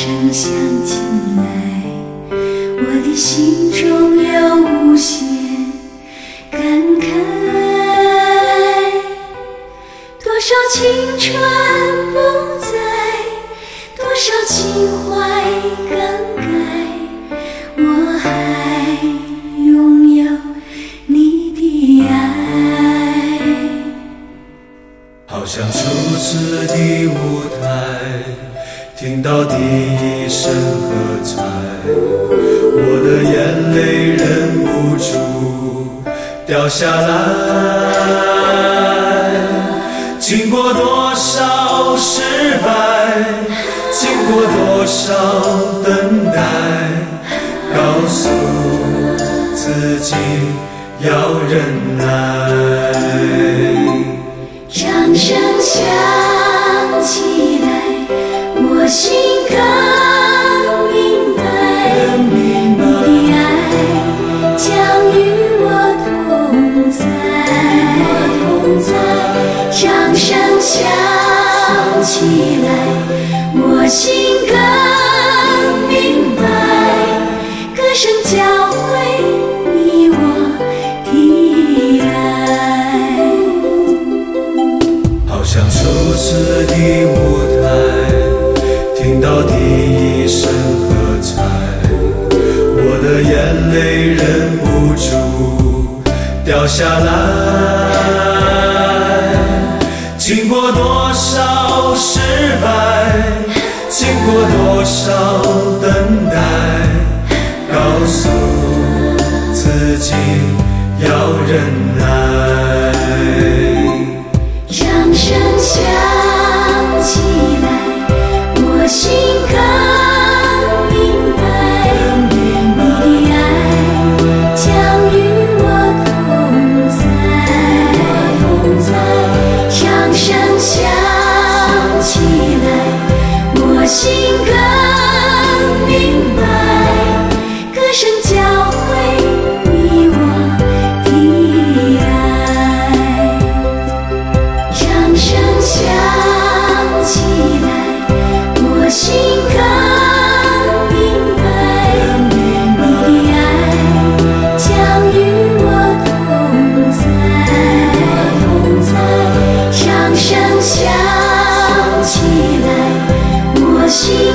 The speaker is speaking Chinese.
声响起来，我的心中有无限感慨。多少青春不在，多少情怀更改，我还拥有你的爱。 好像初次的舞台，听到第一声喝彩，我的眼泪忍不住掉下来。经过多少失败，经过多少等待，告诉自己要忍耐。 掌声响起来，我心更明白，你的爱将与我同在。掌声响起来，我心更明白，歌声教会你我的爱。 好像初次的舞台，听到第一声喝彩，我的眼泪忍不住掉下来。经过多少失败，经过多少等待，告诉自己要忍耐。 掌声响起来，我心更明白，你的爱将与我同在。掌声响起来，我心更明白，歌声教会你我的爱。掌声响起来，我心更明白，你的爱将与我同在。掌声响起来，我心